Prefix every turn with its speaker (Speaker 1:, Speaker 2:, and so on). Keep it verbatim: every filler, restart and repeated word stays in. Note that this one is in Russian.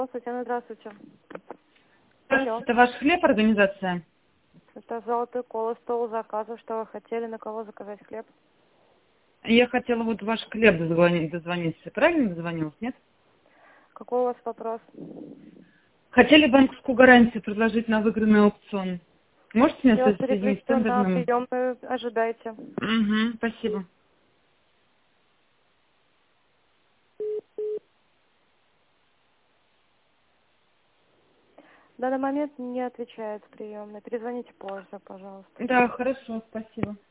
Speaker 1: Татьяна, здравствуйте. Алло.
Speaker 2: Здравствуйте, это ваш хлеб организация?
Speaker 1: Это «Золотой колос», стол заказов. Что вы хотели, на кого заказать хлеб?
Speaker 2: Я хотела вот ваш хлеб дозвонить, дозвониться. Правильно дозвонилась, нет?
Speaker 1: Какой у вас вопрос?
Speaker 2: Хотели банковскую гарантию предложить на выигранный аукцион. Можете меня
Speaker 1: Я вас
Speaker 2: соединить с людьми с
Speaker 1: переключу на
Speaker 2: тендерным?
Speaker 1: прием, вы ожидайте.
Speaker 2: Угу, спасибо.
Speaker 1: В данный момент не отвечает в приемной. Перезвоните позже, пожалуйста.
Speaker 2: Да, хорошо, спасибо.